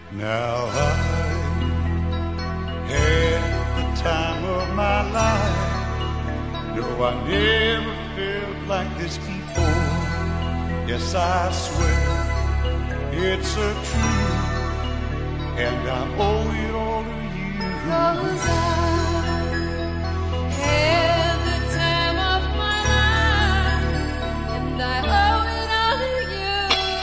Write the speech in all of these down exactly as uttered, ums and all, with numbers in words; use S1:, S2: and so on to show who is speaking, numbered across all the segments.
S1: Now I had the time of my life. No, I never felt like this before. Yes, I swear it's a truth, and I owe it all to you.
S2: 'Cause I had the time of my life, and I owe it all to you.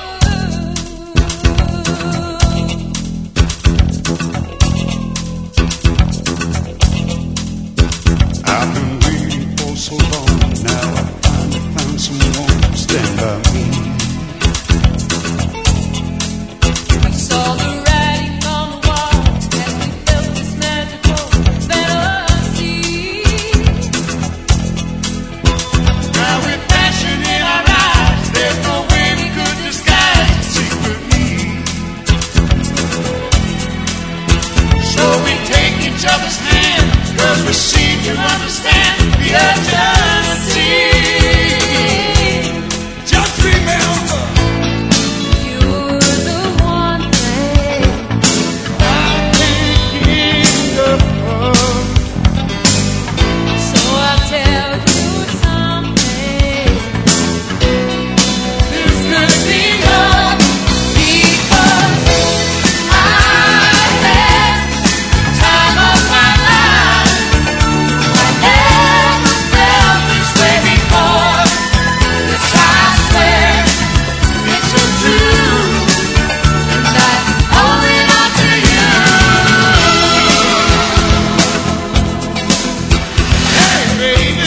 S1: I've been waiting for so long. Now I finally found someone to stand by me.
S2: We saw the writing on the wall as we felt this magical fantasy.
S1: Now with passion in our eyes, there's no way we could disguise the secret need. So we take each other's hand, 'cause we seem to understand the urgency. Just remember,
S2: You're the one thing
S1: I can't give up.
S2: so I'll tell you something.
S1: This could be love,
S2: Because I had the time of my life. I never felt this way before. Yes, I swear it's a truth, and I owe it all to you.
S1: hey baby.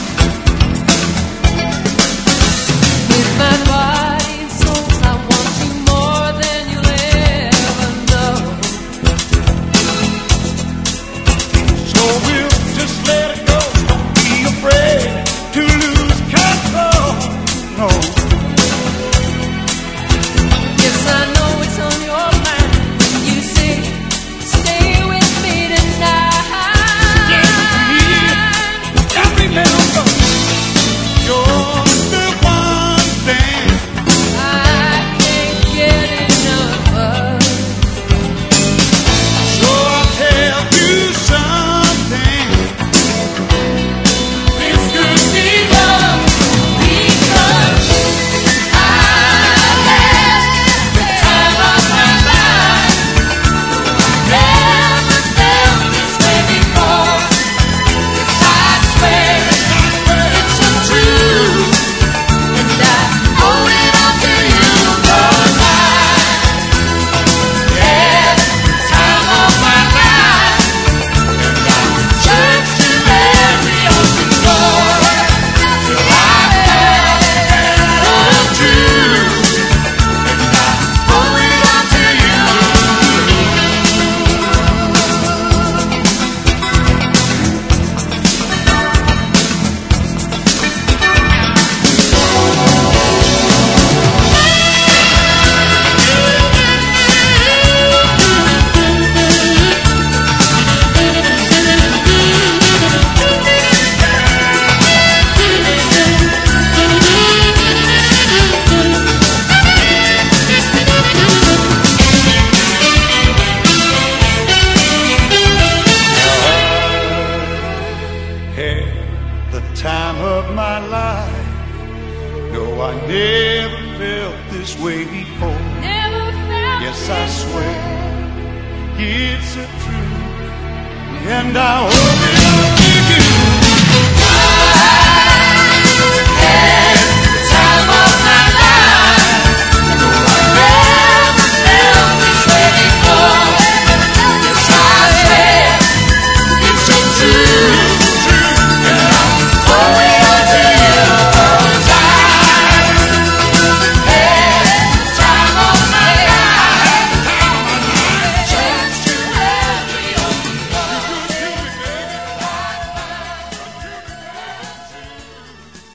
S2: With my body and soul, I want you more than you'll ever know.
S1: So we'll just let it go. Don't be afraid to lose control. No,
S2: Yes, I know it's on your mind when you say, stay with me tonight.
S1: just remember, you're the one thing
S2: I can't get enough of.
S1: So I'll tell you something. This could be love,
S2: Because I had the time of my life. Never felt this way before. Yes, I swear it's a truth, and I owe it all to you. 'Cause I had the time of my life, and I searched through every open door till I found the truth, and I owe it all to you.
S1: had the time of my life. No, I never felt this way before.
S2: Never felt
S1: Yes, I
S2: this
S1: swear
S2: way.
S1: it's a truth, and I hope it